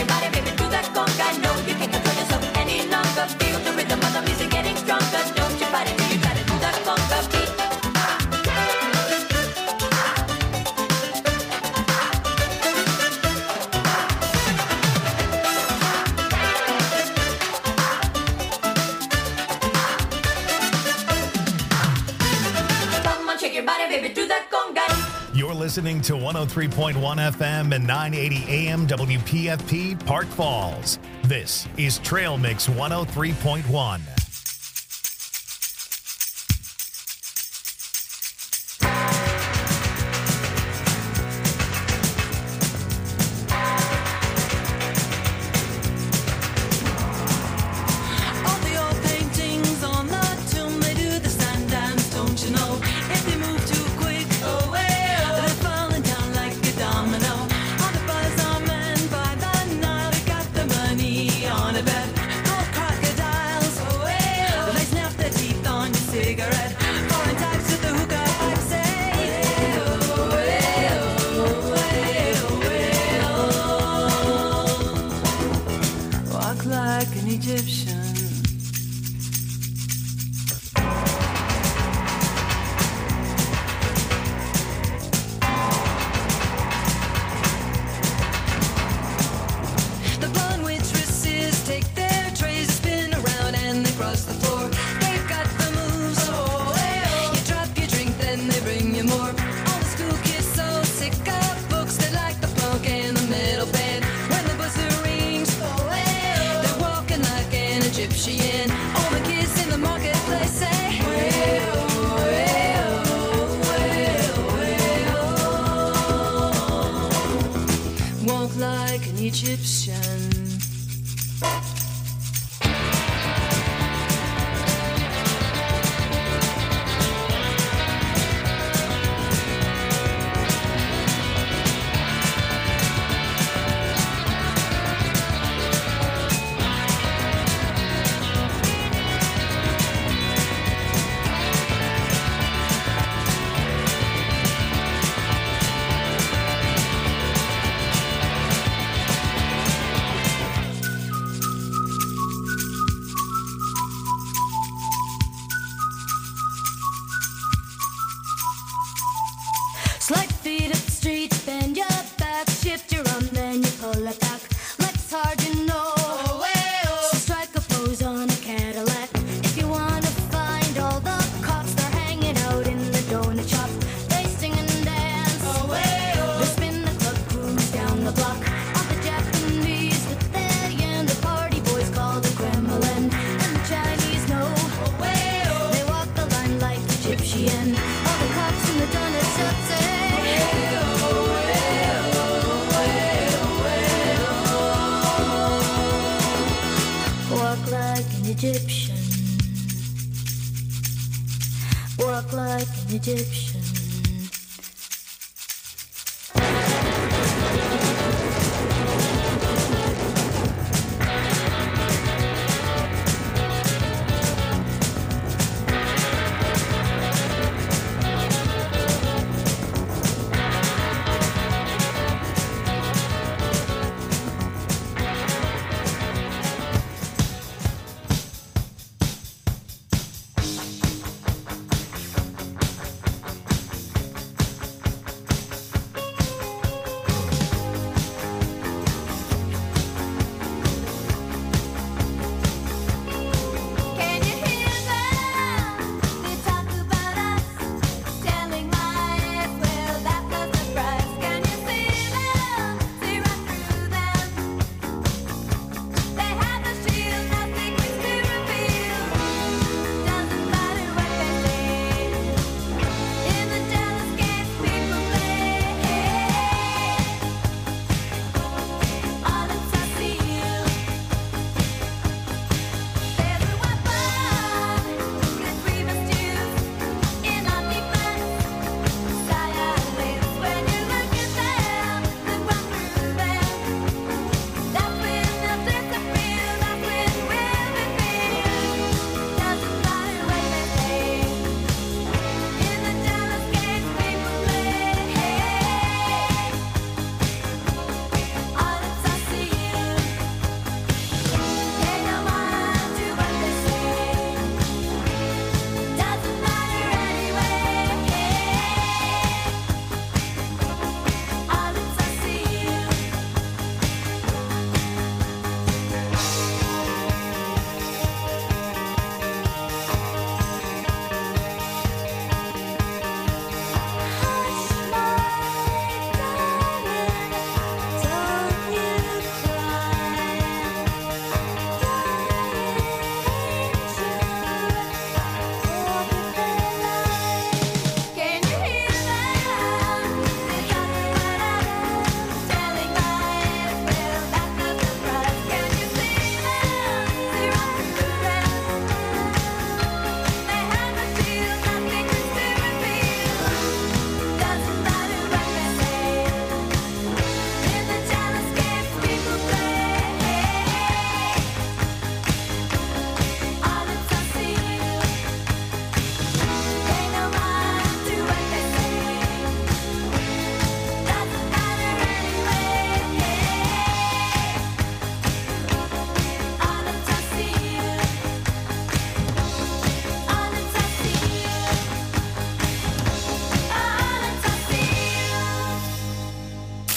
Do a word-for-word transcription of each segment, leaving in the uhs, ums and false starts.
your body, baby, do that conga. No, you can't control yourself any longer. Feel the rhythm of the music getting stronger. Don't you fight it till you try to do that conga beat. You're listening to one oh three point one F M and nine eighty A M W P F P Park Falls. This is Trail Mix one oh three point one.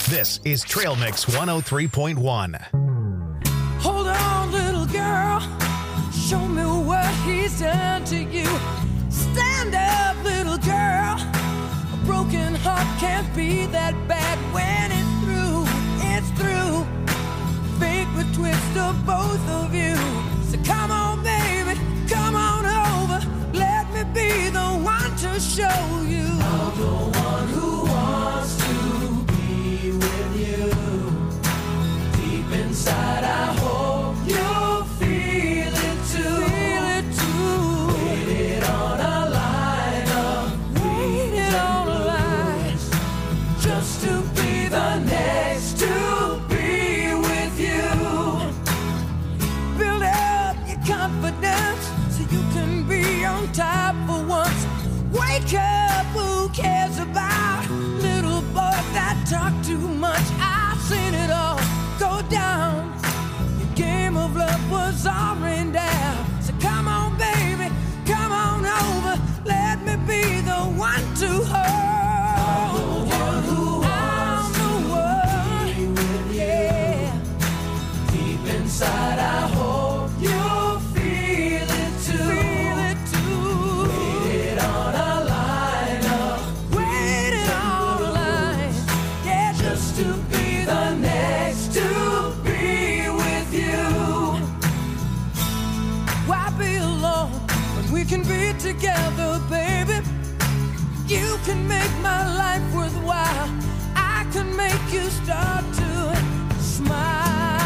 This is Trail Mix one oh three point one. Hold on, little girl. Show me what he's done to you. Stand up, little girl. A broken heart can't be that bad when it's through. It's through. Fate would twist of both of you. So come on, baby, come on over. Let me be the one to show you. I'm the one who wants to be with you. Deep inside, I hope you'll feel it too. Feel it too. Waited on a line of waited on a line just to be the next to be with you. Build up your confidence so you can be on top for once. Wake up, who cares about little boys that talk too much? I've seen it all go down. Your game of love was all rained down. So come on, baby, come on over. Let me be the one to hold. I'm the one who wants to be with you. Yeah. Deep inside, I hope you'll feel it too. Feel it too. Waited on a line up. Waited on a line. Yeah, just to be the next to be with you. Why be alone when we can be together, baby? You can make my life worthwhile. I can make you start to smile.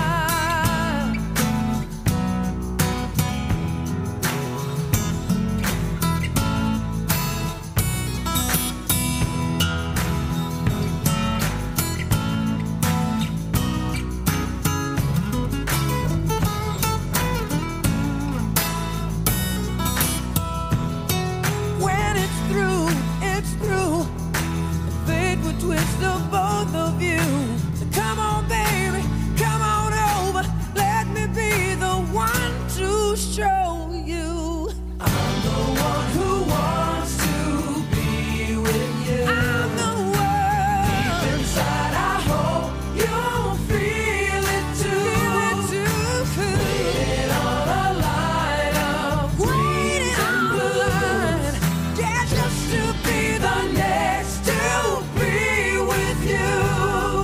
When it's through, it's through. The fate would twist of both of you. So come on, baby, come on over. Let me be the one to show you. I'm the one who wants to be with you. I'm the one. Deep inside, I hope you'll feel it too. Feel it too. Waiting on a line of waiting on a line. Yeah, just to be the next to be with you.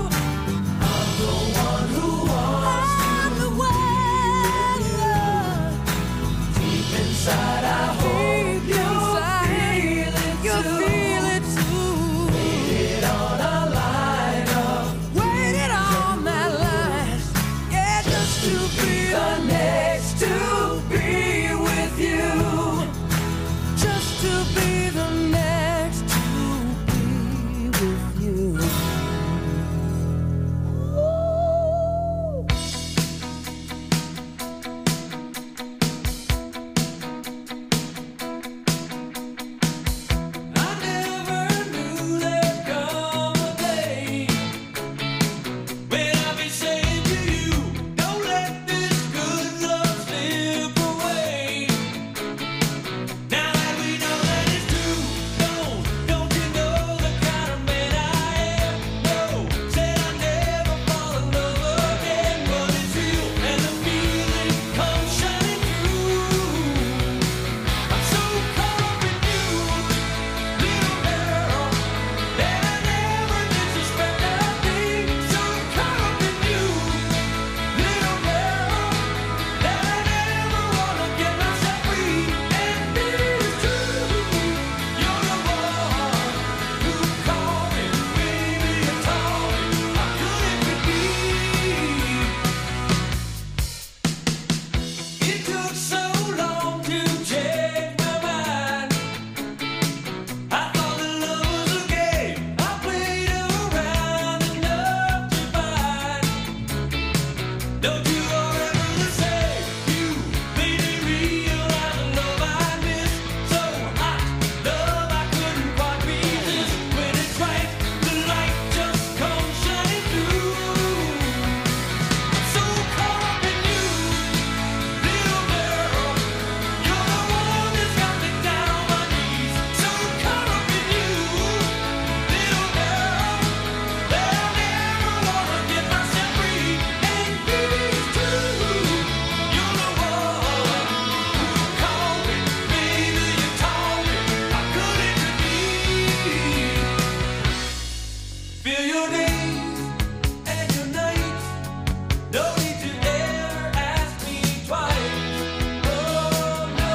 Feel your days and your nights. No need to ever ask me twice. Oh no.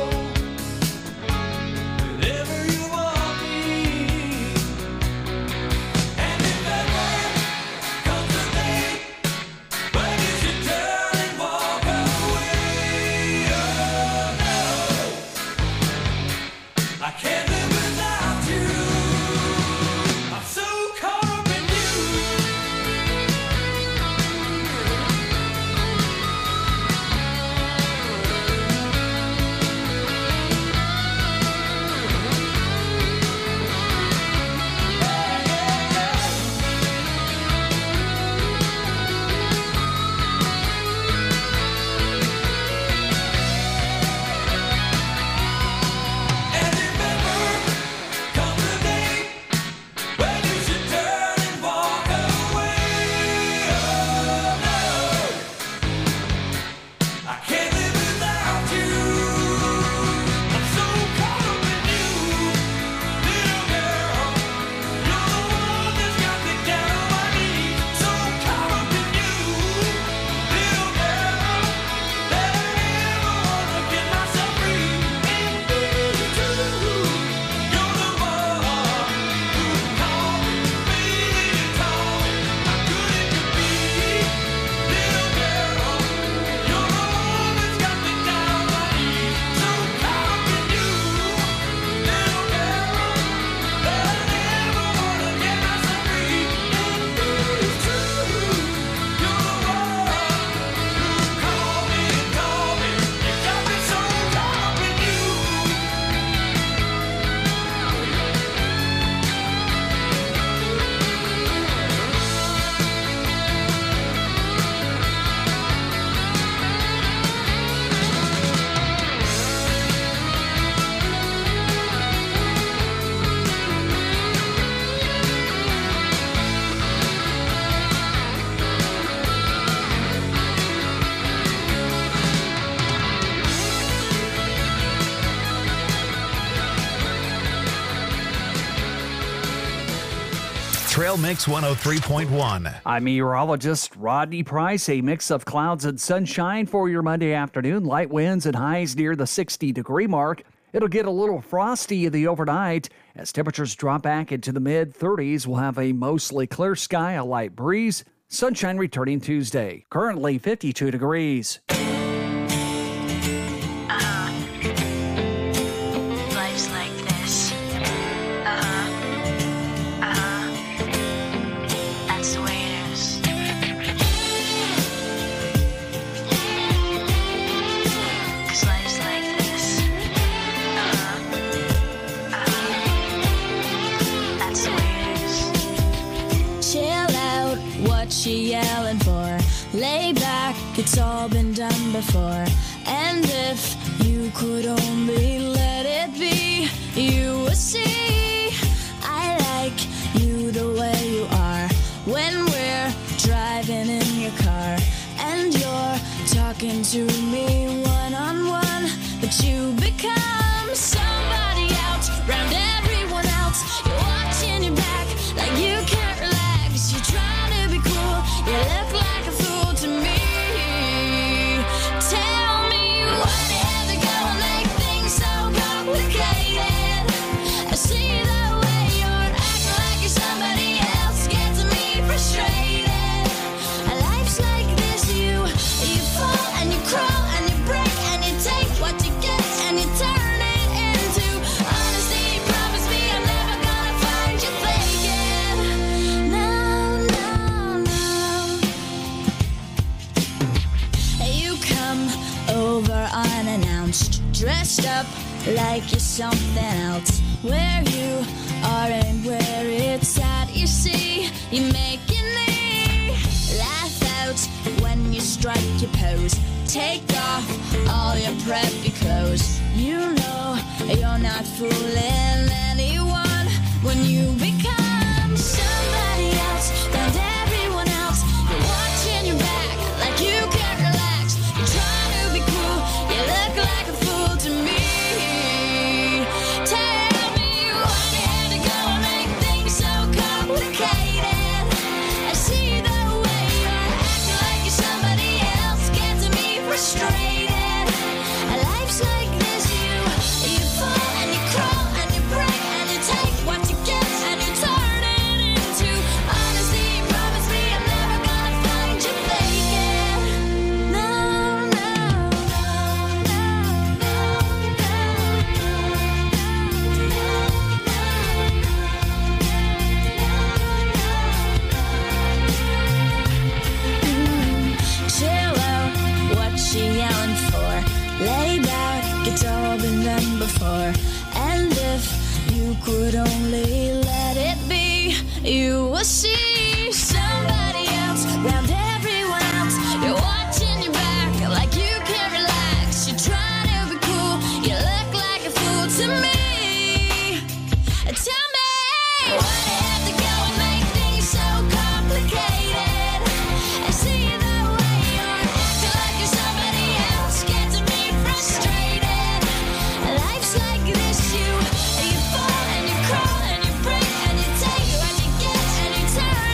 Whenever you want me. And if ever comes a day when you should turn and walk away. Oh no. I can't live without you. I'm so caught up in you. And if ever comes a day when you should turn and walk away. Oh no, I can't live without you. I'm so caught up in you, little girl. You're the one that's got me down on my knees. So caught up in you, little girl, that I never wanna get myself free. And baby, too, you're the one who called me, baby, and told me how good it could be. Little girl, you're the one that's got me down on my knees. So caught up in you, little girl, that I never wanna get myself free. And baby, too, you're the one who called me and told me you got me so caught up in you. Trail Mix one oh three point one. I'm meteorologist Rodney Price. A mix of clouds and sunshine for your Monday afternoon. Light winds and highs near the sixty degree mark. It'll get a little frosty in the overnight. As temperatures drop back into the mid thirties, we'll have a mostly clear sky, a light breeze. Sunshine returning Tuesday. Currently fifty-two degrees. Life's like this. Uh-huh. Uh-huh. That's the way it is. 'Cause life's like this. Uh-huh. Uh-huh. That's the way it is. Chill out, what you yelling for? Lay back, it's all been done before. And if you could only let it be, you would see I like you the way you are. When we're driving in your car and you're talking to me one on one, but you become somebody else round everyone else. You're watching your back like you can't relax. You're trying to be cool, you look like a fool to me. Tell me why you have to go and make things so complicated. I see the way you're acting like you're somebody else, gets me frustrated. Life's like this, you you fall and you crawl and you break and you take what you get and you turn it into honesty. Promise me I'm never gonna find you faking. No, no, no. You come over unannounced, dressed up like you're something else. Where you are and where it's at, you see, you making me laugh out when you strike your pose. Take off all your preppy clothes. You know you're not fooling anyone when you become somebody else round everyone else. You're watching your back like you can't relax. You're trying to be cool, you look like a fool to me. Tell me why you had to go and make things so complicated. see the way you're acting like you're somebody else, gets me frustrated. Life's like this, you you fall and you crawl and you break and you take what you get and you turn it into honesty. Promise me I'm never gonna find you faking. No, no, no, no, no, chill out, what she yelling for? Lay back, it's all been done before. And if you could only let it be, you will see somebody else round everyone else. You're watching your back like you can't relax. You're trying to be cool, you look like a fool to me. Tell me, why do you have to go and make things so complicated? I see the way you're acting like you're somebody else, gets me frustrated. Life's like this, you you fall and you crawl and you break and you take what you get and you turn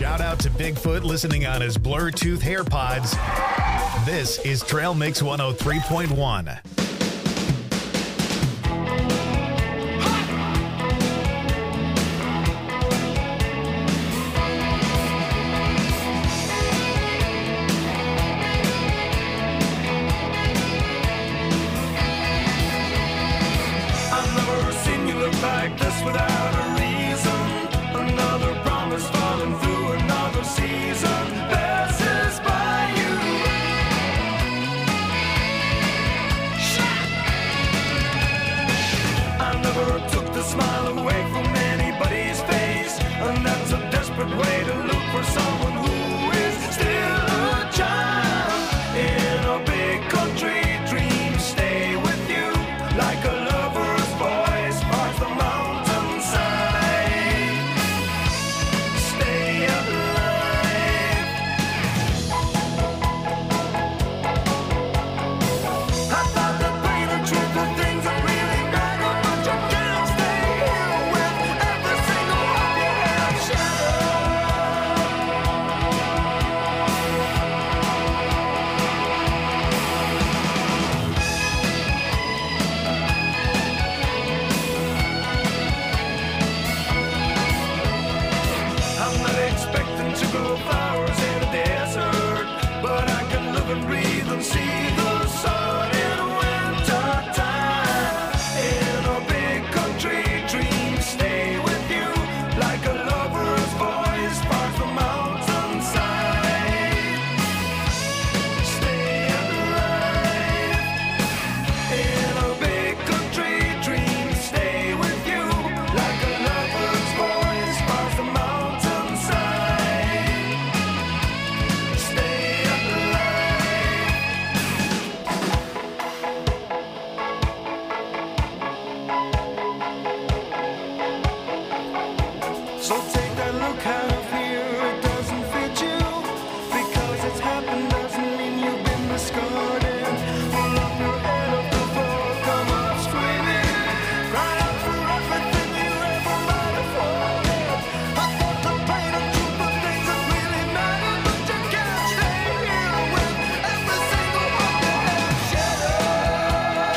Shout out to Bigfoot listening on his Bluetooth AirPods. This is Trail Mix one oh three point one. I've never seen you look like this without a reason. Another promise falling through another season passes by you. I never took the smile away from anybody's face, and that's a desperate way to look for someone who is still a child in a big country dream. Stay with you like a lover's voice parts the mountainside. Stay alive. I thought that pain and truth are things that really matter, but you can't stay here with every single one you have shattered. I'm not expecting to grow flowers in a desert, but I can live and breathe and see the sun in winter time. In a big country dream, stay with you like a lover's voice parts the mountainside. Stay alive. In a big country dream, stay with you like a lover's voice parts the mountainside. Stay alive. So take that look out of here, it doesn't fit you. Because it's happened doesn't mean you've been discarded. Pull up your head off the floor, come up screaming. Cry out for everything you ever might have wanted. I thought the pain and truth of things that really matter, but you can't stay here with every single one you have shattered.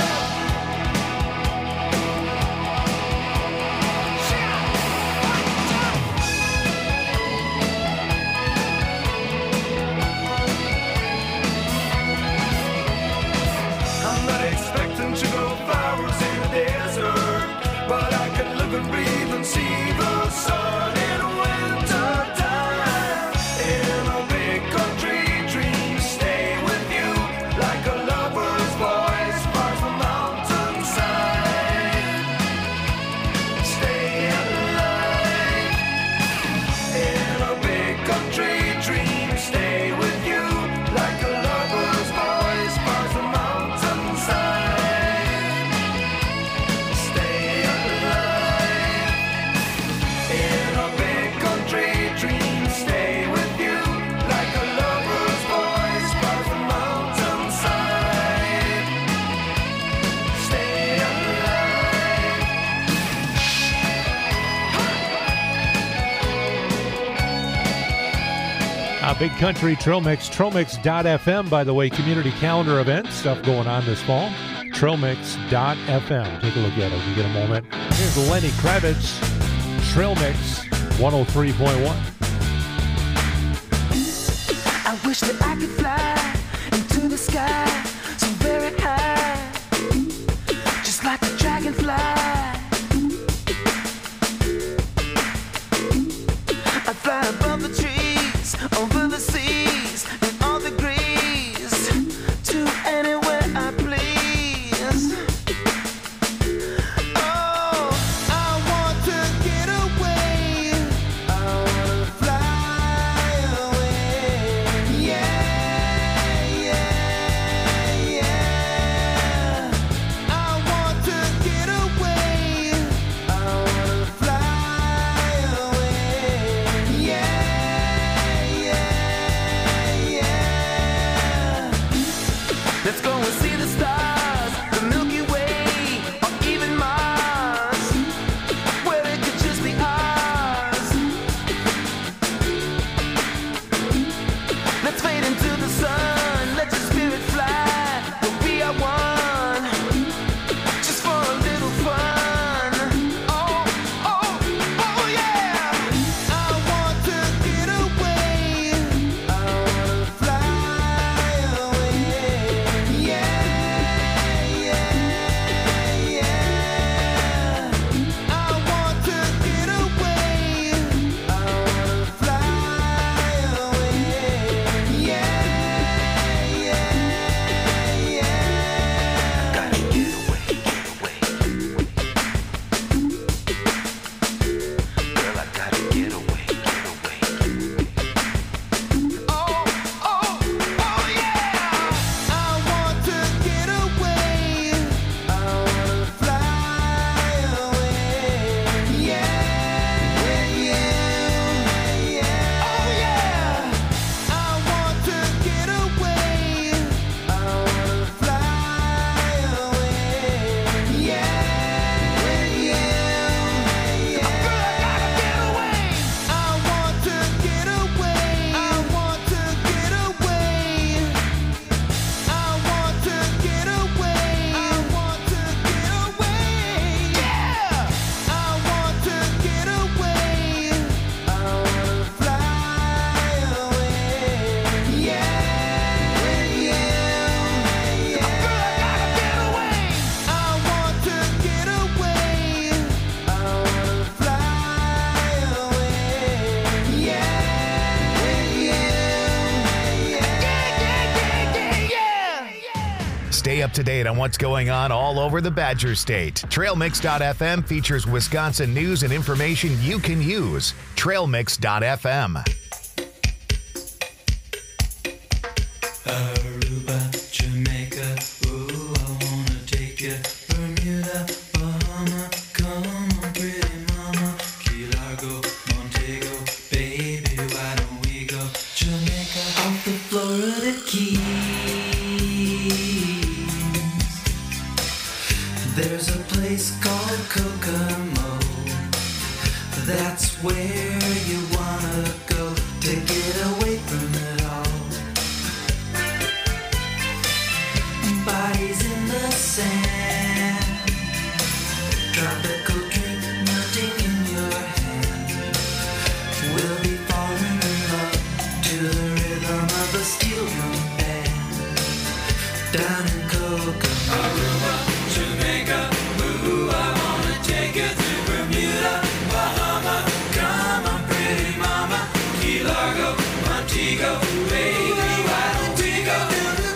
I'm not expecting to grow flowers in a desert, but I can live and breathe and see the sun in winter time. In a big country dream, stay with you like a lover's voice parts the mountainside. Stay alive. In a big country dream, stay with you like a lover's voice parts the mountainside. Stay alive. In a big country dream, stay with you like a lover's voice parts the mountainside. Stay alive. Uh, Big Country Trail Mix, trail mix dot f m, by the way, community calendar event stuff going on this fall. trail mix dot f m. Take a look at it if you get a moment. Here's Lenny Kravitz, Trail Mix one oh three point one. I wish that I could fly into the sky so very high, just like a dragonfly. I fly above the trees, over the seas, in all degrees, to anywhere I please. Oh, I want to get away. I wanna fly away. Yeah, yeah, yeah. up to date on what's going on all over the Badger State. Trail Mix dot f m features Wisconsin news and information you can use. Trail Mix dot f m. Aruba, Jamaica, ooh, I wanna take you. Bermuda, Bahama, come on, pretty mama. Key Largo, Montego, baby, why don't we go? Jamaica, off the Florida Keys. There's a place called Kokomo. That's where you wanna go to get away from it all. Bodies in the sand, tropical drink melting in your hand. We'll be falling in love to the rhythm of a steel drum band. Down in Kokomo, Aruba, Jamaica, ooh, I wanna take you to Bermuda, Bahama, come on, pretty mama, Key Largo, Montego, baby, why don't we go?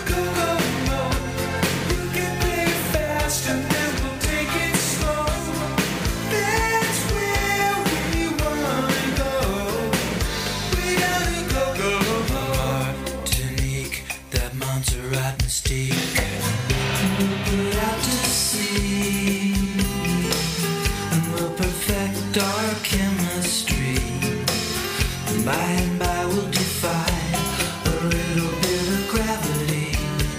And then we'll take it slow. That's where we wanna go. We gotta go, go, go. Martinique, that Montserrat mystique. We'll put out to sea, and we'll perfect our chemistry. And by and by we'll defy a little bit of gravity.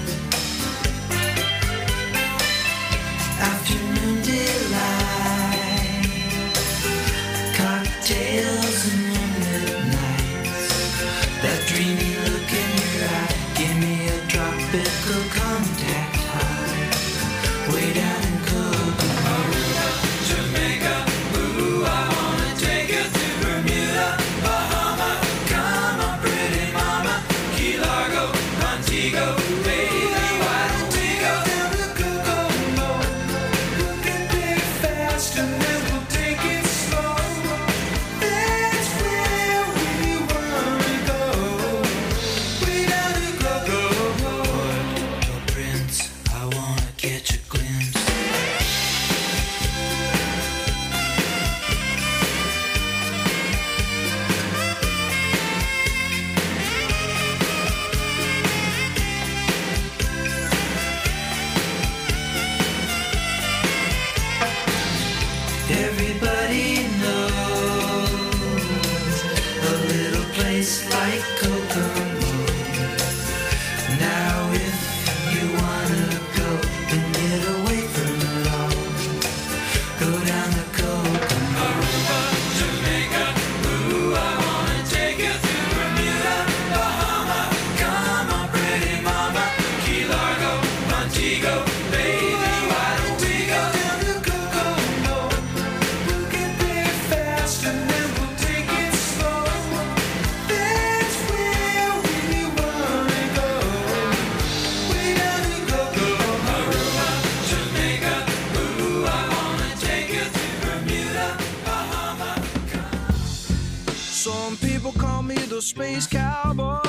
Afternoon delight, cocktails and moonlit nights. That dreamy look in your eye, give me a tropical contact high. Way down in Kokomo, Aruba, Jamaica, ooh, I wanna take you to Bermuda, Bahama, come on, pretty mama, Key Largo, Montego, baby, why don't we go down to Kokomo? And then we'll take it slow. That's where we wanna go. We gotta go, go, go. Puerto Prince, I wanna catch a glimpse. Everybody knows a little place like Kokomo. Now if you wanna go and get away from it all, go down to Kokomo. Aruba, Jamaica, ooh, I wanna take you to Bermuda, Bahama, come on, pretty mama, Key Largo, Montego, baby, why don't we go down to Kokomo? We'll get there fast and then we'll take it slow. That's where we wanna go. We gotta go, go. Aruba, Jamaica, ooh, I wanna take you to Bermuda, Bahama. Some people call me the space cowboy.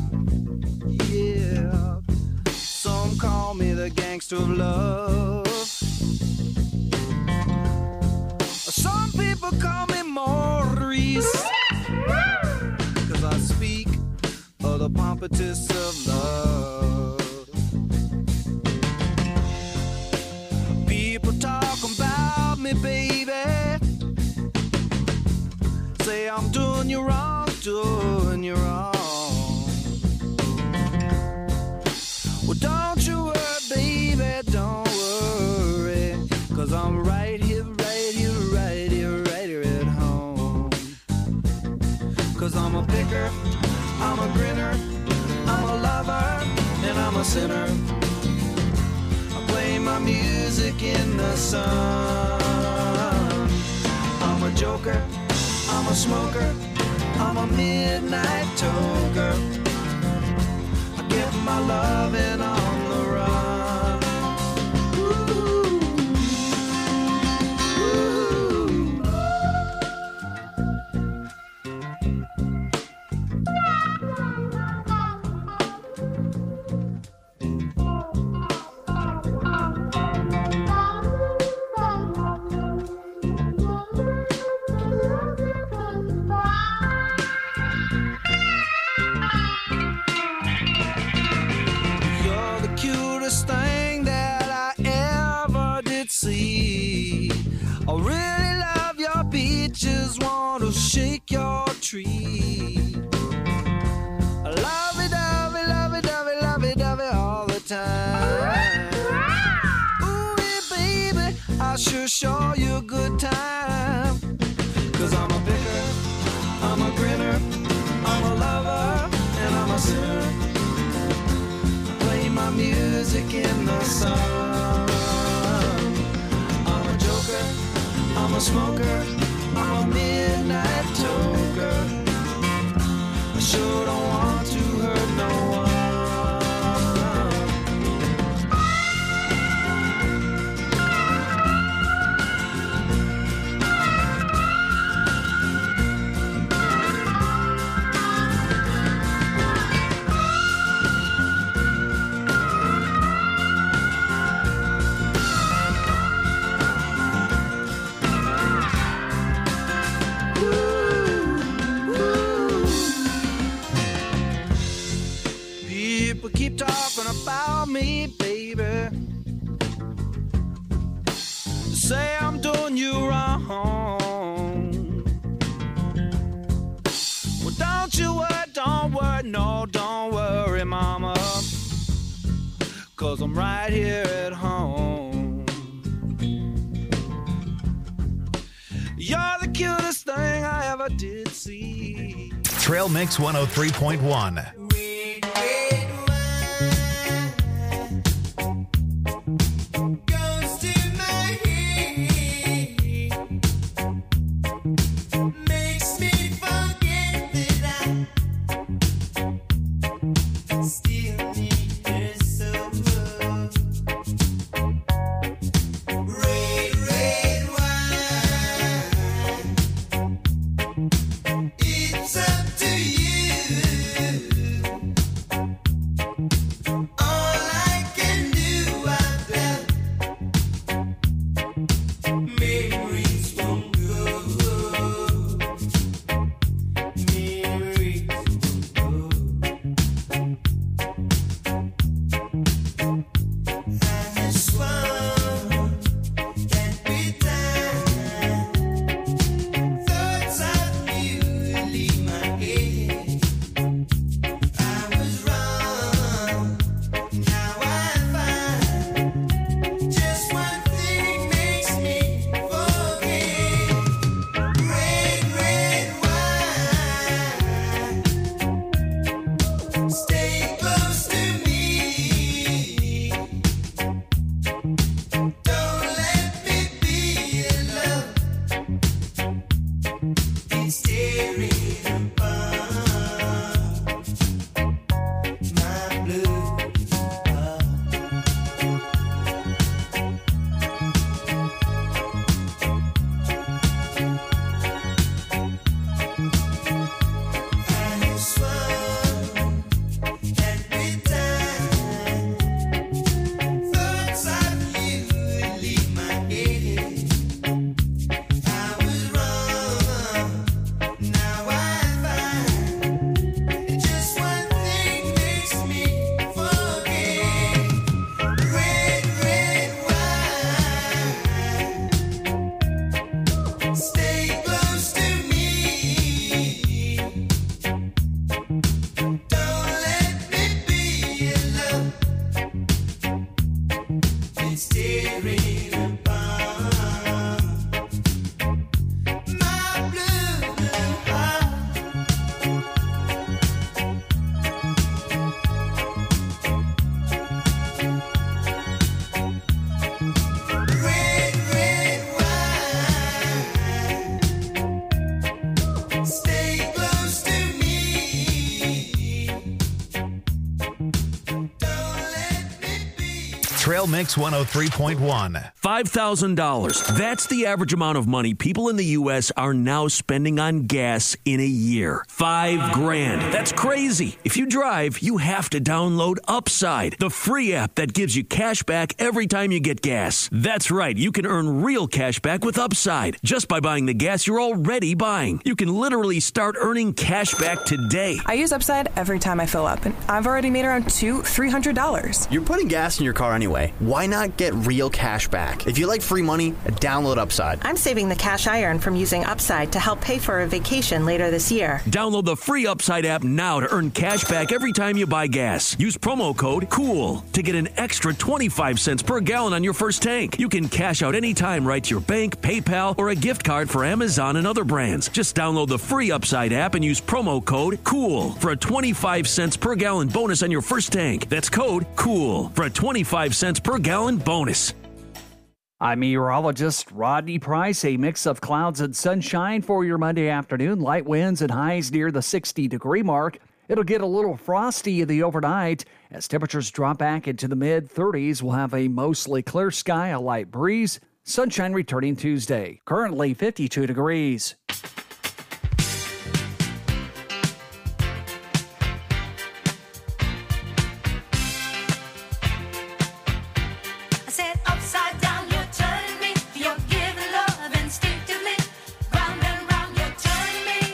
Yeah. Some call me the gangster of love. Some people call me Maurice, 'cause I speak of the pompatus of love. People talk about me, baby, say I'm doing you wrong, doing you wrong. Well, don't you worry, baby, don't worry, 'cause I'm right here, right here, right here, right here at home. 'Cause I'm a picker, I'm a grinner, I'm a lover, and I'm a sinner. I play my music in the sun. I'm a joker, I'm a smoker, I'm a midnight toker. I get my loving on the run. Ooh. Ooh. your tree. Lovey-dovey, lovey-dovey, lovey-dovey all the time. Ooh, yeah, baby, I'll sure show you a good time. Cause I'm a picker, I'm a grinner, I'm a lover, and I'm a sinner. Play my music in the sun. I'm a joker, I'm a smoker, I'm a midnight toker. I sure don't want to hurt no one. People keep talking about me, baby. Say I'm doing you wrong. Well, don't you worry, don't worry, no, don't worry, mama. Cause I'm right here at home. You're the cutest thing I ever did see. Trail Mix one oh three point one. It's up to you. Trail Mix one oh three point one. five thousand dollars. That's the average amount of money people in the U S are now spending on gas in a year. Five grand. That's crazy. If you drive, you have to download Upside, the free app that gives you cash back every time you get gas. That's right. You can earn real cash back with Upside just by buying the gas you're already buying. You can literally start earning cash back today. I use Upside every time I fill up, and I've already made around two, three hundred dollars. You're putting gas in your car anyway. why not get real cash back? If you like free money, download Upside. I'm saving the cash I earn from using Upside to help pay for a vacation later this year. Download the free Upside app now to earn cash back every time you buy gas. Use promo code COOL to get an extra twenty-five cents per gallon on your first tank. You can cash out anytime right to your bank, PayPal, or a gift card for Amazon and other brands. Just download the free Upside app and use promo code COOL for a twenty-five cents per gallon bonus on your first tank. That's code COOL for a twenty-five cents per gallon bonus. I'm meteorologist Rodney Price. A mix of clouds and sunshine for your Monday afternoon. Light winds and highs near the sixty degree mark. It'll get a little frosty in the overnight as temperatures drop back into the mid thirties. We'll have a mostly clear sky, a light breeze. Sunshine returning Tuesday. Currently fifty-two degrees. I said upside down, you're turning me. You're giving love instinctively. Round and round, you're turning me.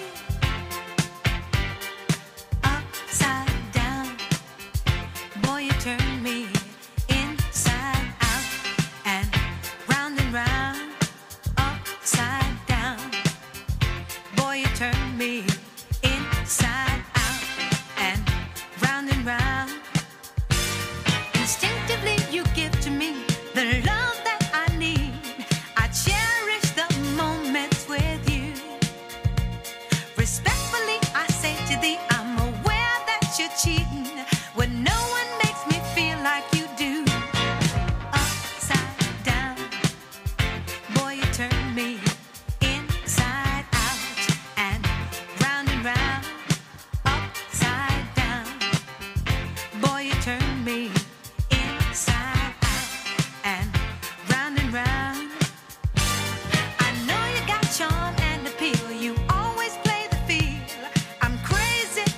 Upside down, boy, you turn me inside out and round and round. Upside down, boy, you turn me inside out and round and round. Instinctively, you give to me the love that I need. I cherish the moments with you. Respectfully, I say to thee, I'm aware that you're cheating when no one makes me feel like you do. Upside down, boy, you turn me inside out and round and round. Upside down, boy, you turn me inside out and round and round. I know you got charm and appeal. You always play the field. I'm crazy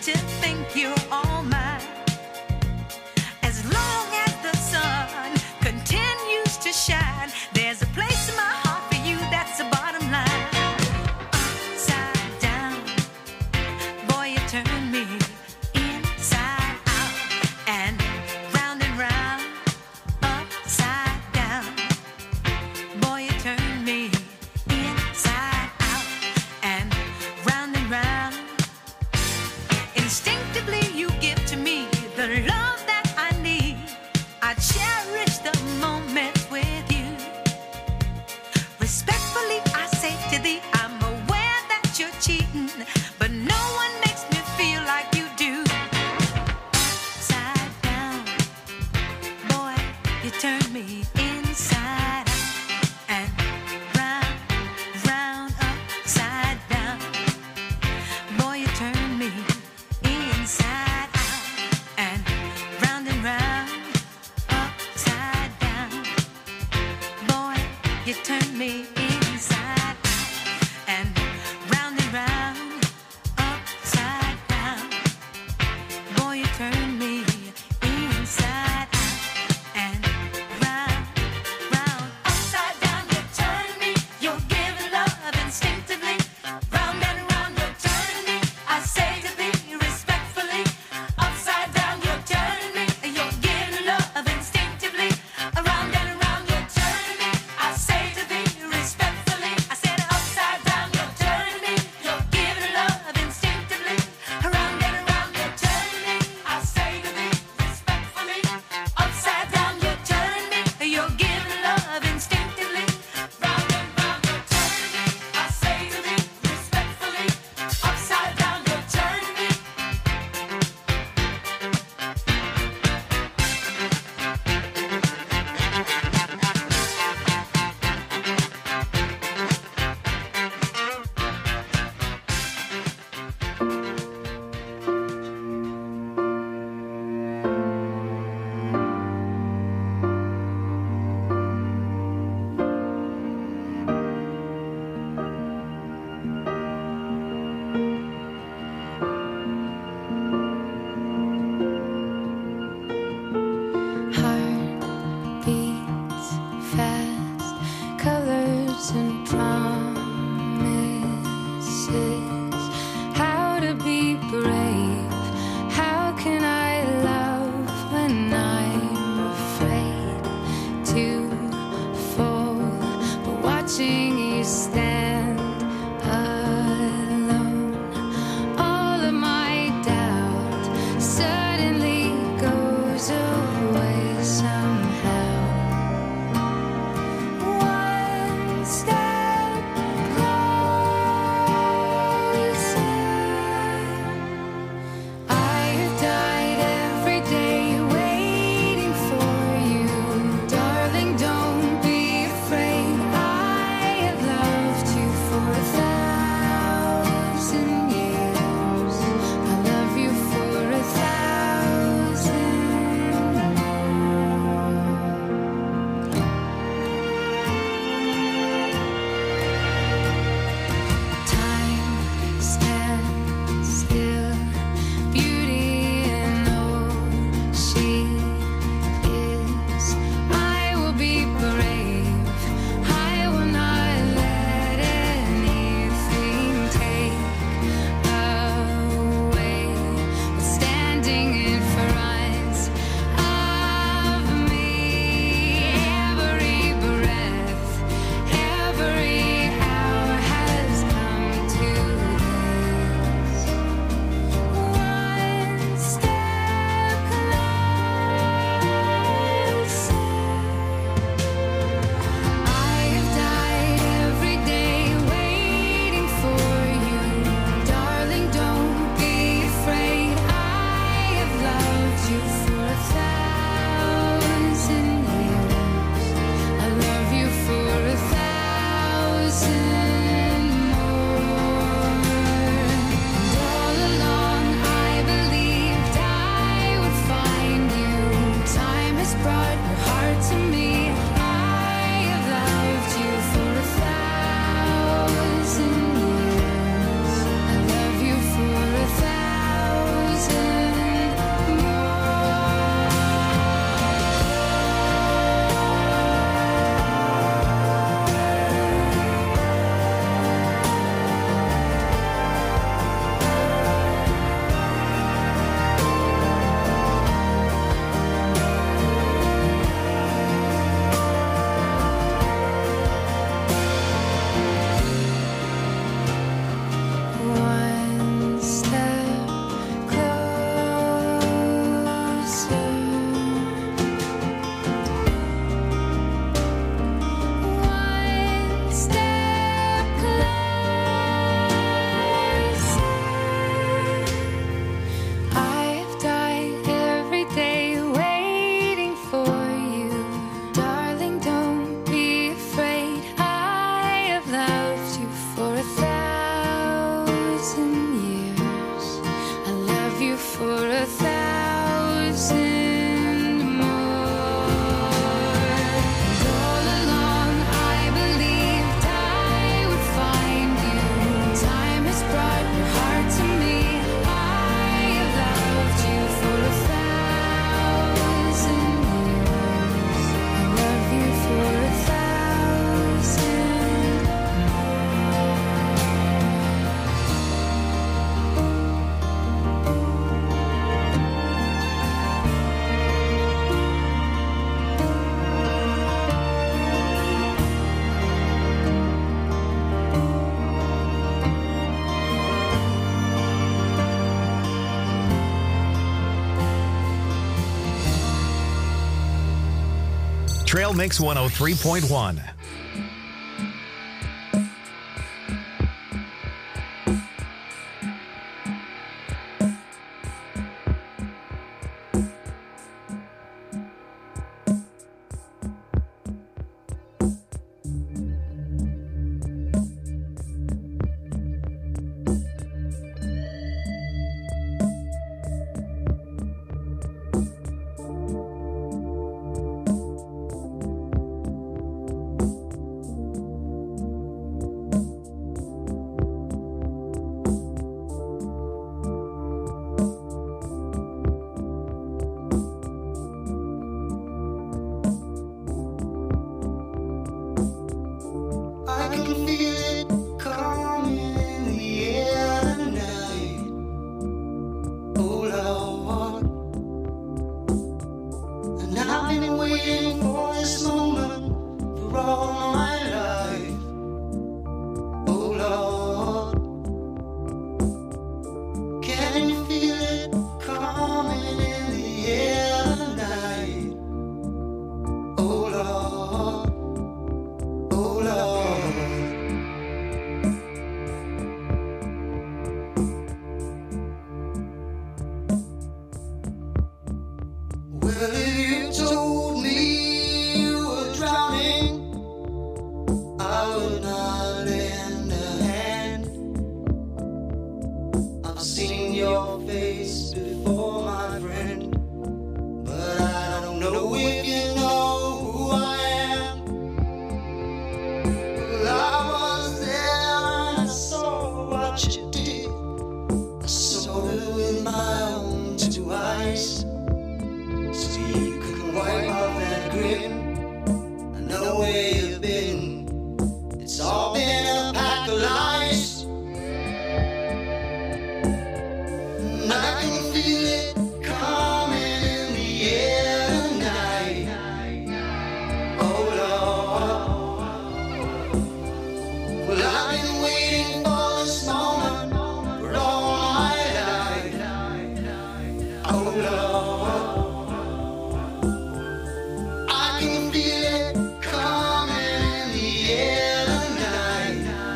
Trail Mix one oh three point one.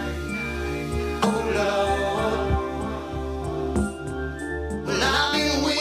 I've been waiting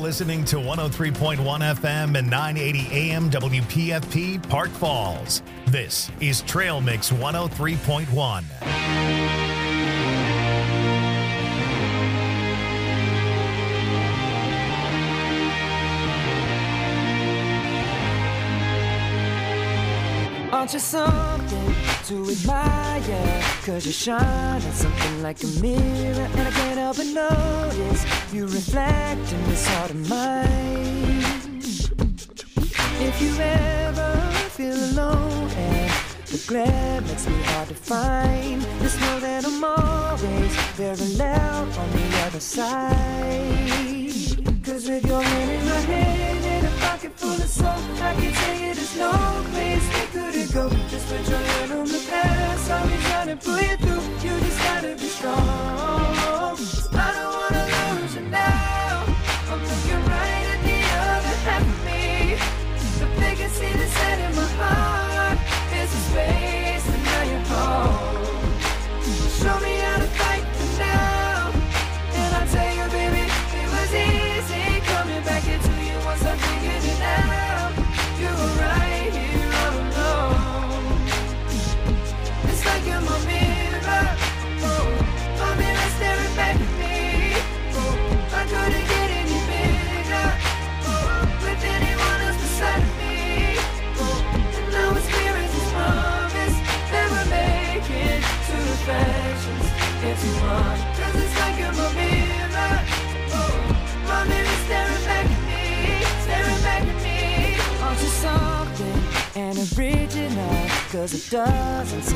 listening to one oh three point one F M and nine eighty A M W P F P Park Falls. This is Trail Mix one oh three point one. Aren't you something to admire? Cause you shine on something like a mirror, and I can't help but notice you reflect in this heart of mine. If you ever feel alone and the glare makes me hard to find, just know that I'm always very loud on the other side. Cause with your hand in my hand and a pocket full of soul, I can tell you there's no place we couldn't go. Just put your hand on the past, I'll be trying to pull you through. You just gotta be strong. I don't wanna lose you now. I'm looking right at the other half of me. The vacancy that's set in my heart is a space, and now you're home. Show me how to fight for now, and I'll tell you, baby, it was easy coming back into you once I figured it out. You were right here all alone. It's like you're my mirror, oh, my mirror staring back at me. Oh, I couldn't get any bigger, oh, with anyone else beside me. Oh, and now it's clear as this promise that we're making two reflections into one. Cause it's like you're my mirror, oh, my mirror staring back at me, staring back at me. Aren't you something, an original? Cause it doesn't seem